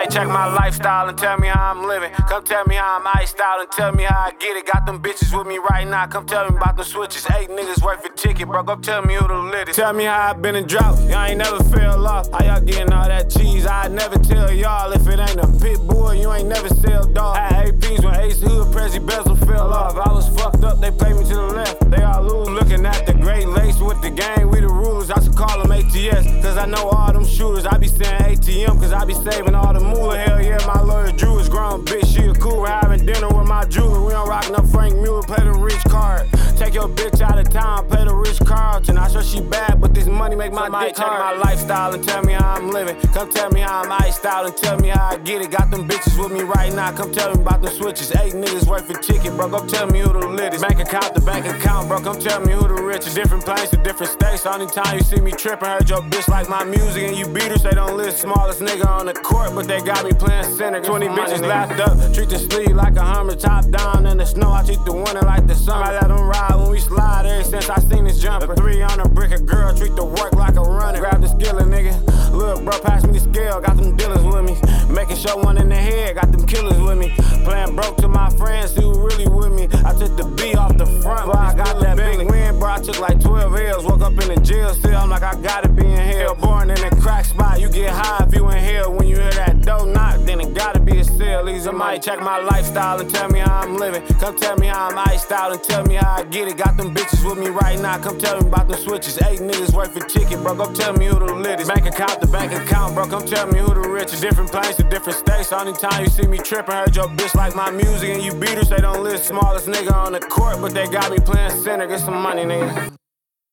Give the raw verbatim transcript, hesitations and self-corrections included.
Somebody check my lifestyle and tell me how I'm living. Come tell me how I'm iced out and tell me how I get it. Got them bitches with me right now, come tell me about them switches. Eight niggas worth a ticket, bro, go tell me who the lit is. Tell me how I been in drought, y'all ain't never fell off. How y'all getting all that cheese? I never tell y'all if it ain't a pit bull, you ain't never sell dog. Had A Ps when Ace Hood, Prezi Bezel fell off. I was fucked up, they played me to the left. They all lose, looking at the Great Lakes with the gang, we the rulers. I should call them A T S, cause I know all them shooters. I be saying A T M, cause I be saving all the moolah. Hell yeah, my lawyer Drew is grown, bitch, she a cool. We're having dinner with my jeweler. We don't rock no Frank Mueller, play the rich card. Take your bitch out of town, play the rich Carlton. I sure she bad, but this money make my Somebody dick hard. Check my lifestyle and tell me how I'm living. Come tell me how I'm iced out and tell me how I get it. Got them bitches with me right now, come tell me about them switches. Eight niggas worth a ticket, bro, go tell me who the lit is. Bank account to bank account, bro, come tell me who the richest. Different planes to different states. Only time you see me tripping, heard your bitch like my music and you beat her. They don't list smallest nigga on the court, but they got me playing center. Twenty bitches lapped up, treat the sleeve like a Hummer, top down in the snow. I treat the winter like the summer. I let them ride when we slide. Ever since I seen this jumper, a three on a brick, a girl treat the work like a runner. Grab the skillet, nigga. Look, bro, pass me the scale. Got them dealers with me. Making sure one in the head. Got them killers with me. Playing broke to my friends who really with me. I took the B off the front, bro. I got that big win, bro. I took like twelve L's. Woke up in the jail cell. I'm like, I gotta be in hell. Born in a crack spot. You get high if you in hell. When you hear that door knock, then it gotta be a cell. Somebody check my lifestyle and tell me how I'm living. Come tell me how I'm iced out and tell me how I get it. Got them bitches with me right now, come tell me about them switches. Eight niggas worth a ticket, bro, go tell me who the lit is. Bank account to bank account, bro, come tell me who the richest. Different planes to different states. Only time you see me tripping, heard your bitch like my music and you beat her. They don't list smallest nigga on the court, but they got me playing center. Get some money, nigga.